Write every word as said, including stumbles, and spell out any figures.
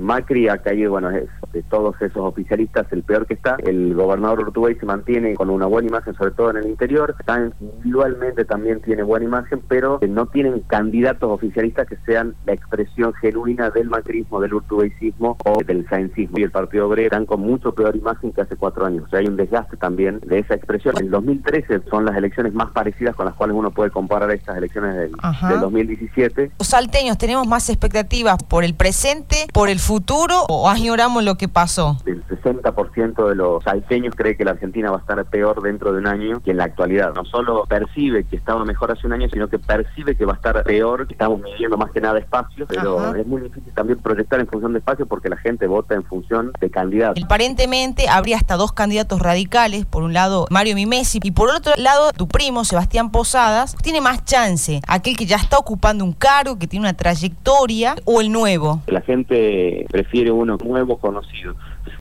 Macri ha caído, bueno, es de todos esos oficialistas el peor que está. El gobernador Urtubey se mantiene con una buena imagen, sobre todo en el interior. Tan individualmente también tiene buena imagen, pero no tienen candidatos oficialistas que sean la expresión genuina del macrismo, del urtubeicismo o del saencismo. Y el Partido Obrero están con mucho peor imagen que hace cuatro años. O sea, hay un desgaste también de esa expresión. El dos mil trece son las elecciones más parecidas con las cuales uno puede comparar estas elecciones del, del dos mil diecisiete. Los salteños tenemos más expectativas por el presente, por el futuro, o añoramos lo que pasó. El sesenta por ciento de los salteños cree que la Argentina va a estar peor dentro de un año que en la actualidad. No solo percibe que estaba mejor hace un año, sino que percibe que va a estar peor, que estamos midiendo más que nada espacios, pero Ajá. es muy difícil también proyectar en función de espacios porque la gente vota en función de candidatos. Aparentemente habría hasta dos candidatos radicales, por un lado Mario Mimesi y por otro lado tu primo Sebastián Posadas. Tiene más chance aquel que ya está ocupando un cargo, que tiene una trayectoria, o el nuevo. La gente prefiere uno nuevo, conocido.